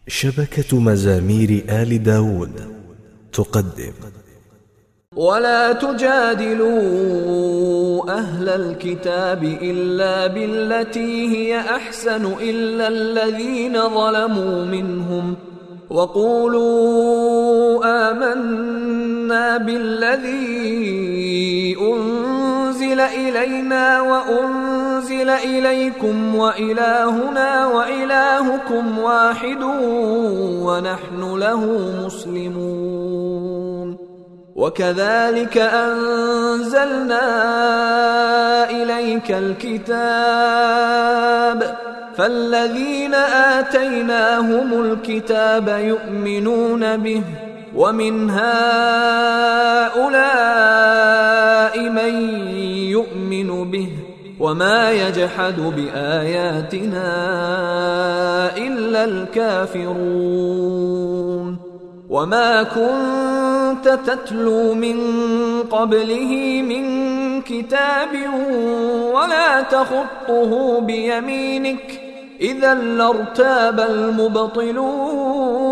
شبكة مزامير آل داود تقدم. ولا تجادلوا أهل الكتاب إلا بالتي هي أحسن إلا الذين ظلموا منهم وقولوا آمنا بالذي أنزل إلينا وأنزل إليكم وإلهنا وإلهكم واحد ونحن له مسلمون. وكذلك أنزلنا إليك الكتاب فالذين آتيناهم الكتاب يؤمنون به ومن هؤلاء من يؤمن به وما يجحد بآياتنا إلا الكافرون. وما كنت تتلو من قبله من كتاب ولا تخطه بيمينك إذا لارتاب المبطلون.